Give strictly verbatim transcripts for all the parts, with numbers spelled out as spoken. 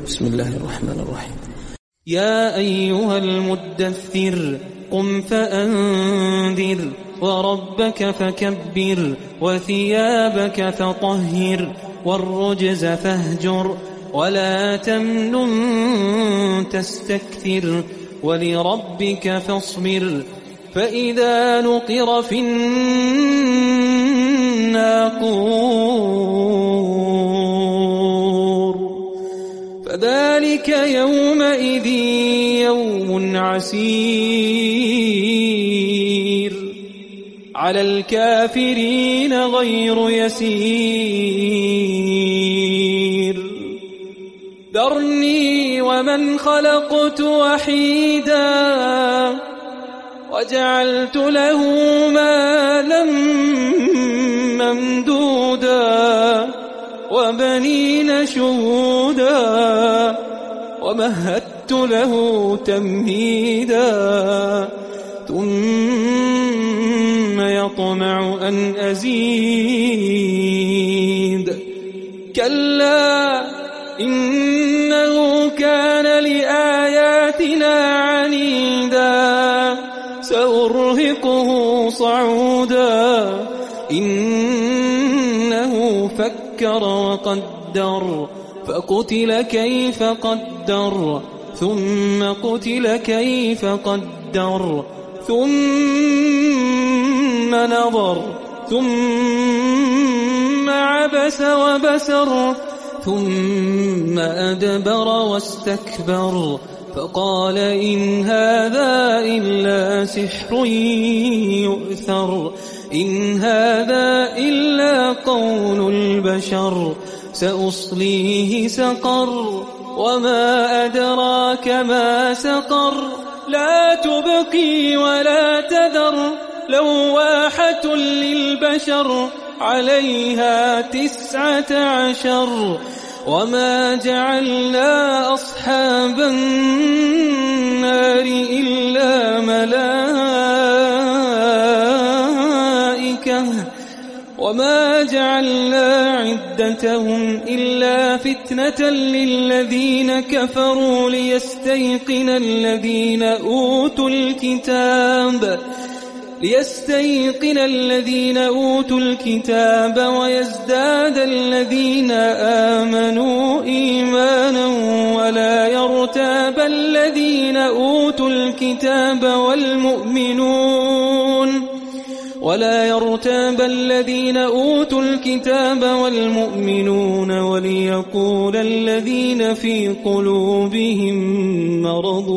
بسم الله الرحمن الرحيم. يا أيها المدثر قم فأنذر وربك فكبر وثيابك فطهر والرجز فاهجر ولا تمنن تستكثر ولربك فاصبر فإذا نقر في الناقور فذلك يومئذ يوم عسير على الكافرين غير يسير ذرني ومن خلقت وحيدا وجعلت له مالا ممدودا وبنين شهودا ومهدت له تمهيدا ثم يطمع أن أزيد كلا إنه كان لآياتنا عنيدا سأرهقه صعودا إنه فكر وقدر فقتل كيف قدر ثم قتل كيف قدر ثم نظر ثم عبس وبسر ثم أدبر واستكبر فقال إن هذا إلا سحر يؤثر إن هذا إلا قول البشر سأصليه سقر وما أدراك ما سقر لا تبقي ولا تذر لواحة للبشر عليها تسعة عشر وما جعلنا أصحاب النار إلا ملائكة وما جعلنا عدتهم إلا فتنة للذين كفروا ليستيقن الذين أوتوا الكتاب ليستيقن الذين أوتوا الكتاب ويزداد الذين آمنوا إيمانا ولا يرتاب الذين أوتوا الكتاب والمؤمنون ولا يرتاب الذين أوتوا الكتاب والمؤمنون وليقول الذين في قلوبهم مرض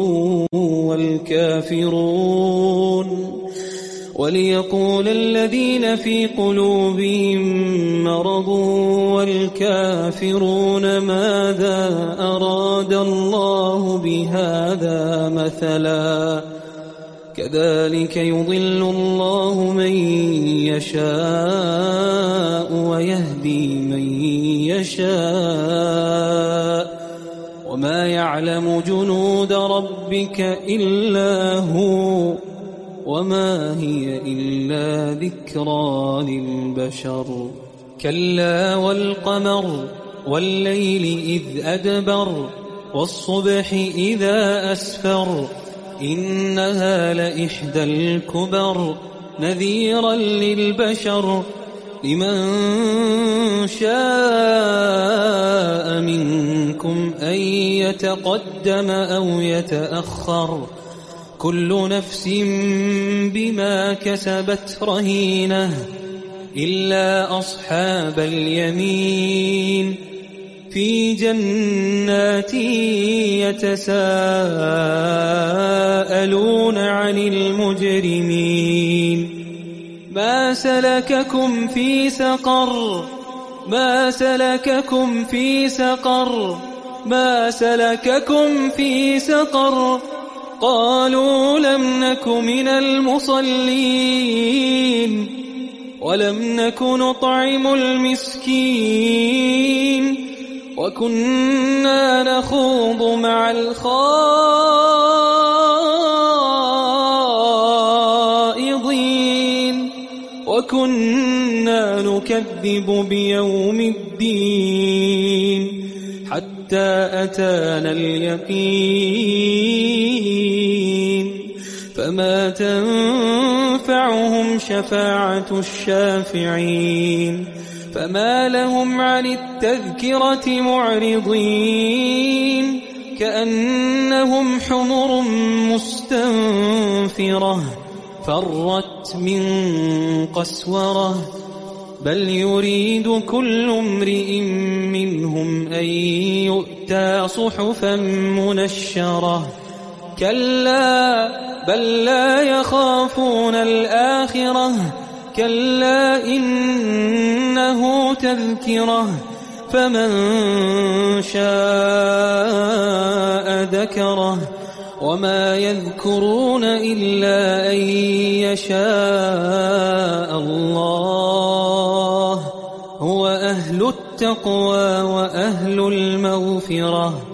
والكافرون وليقول الذين في قلوبهم مرض والكافرون ماذا أراد الله بهذا مثلا كذلك يضل الله من يشاء ويهدي من يشاء وما يعلم جنود ربك إلا هو وما هي إلا ذكرى للبشر كلا والقمر والليل إذ أدبر والصبح إذا أسفر إنها لإحدى الكبر نذيرا للبشر لمن شاء منكم أن يتقدم أو يتأخر كل نفس بما كسبت رهينة إلا أصحاب اليمين في جنات يتساءلون عن المجرمين ما سلككم في سقر ما سلككم في سقر ما سلككم في سقر قالوا لم نك من المصلين ولم نك نطعم المسكين وكنا نخوض مع الخائضين وكنا نكذب بيوم الدين حتى حتى أتانا اليقين فما تنفعهم شفاعة الشافعين فما لهم عن التذكرة معرضين كأنهم حمر مستنفرة فرت من قسورة بل يريد كل امرئ منهم أن يؤتى صحفا منشرة كلا بل لا يخافون الآخرة كلا إنه تذكرة فمن شاء ذكره وما يذكرون إلا أن يشاء الله هو أهل التقوى وأهل المغفرة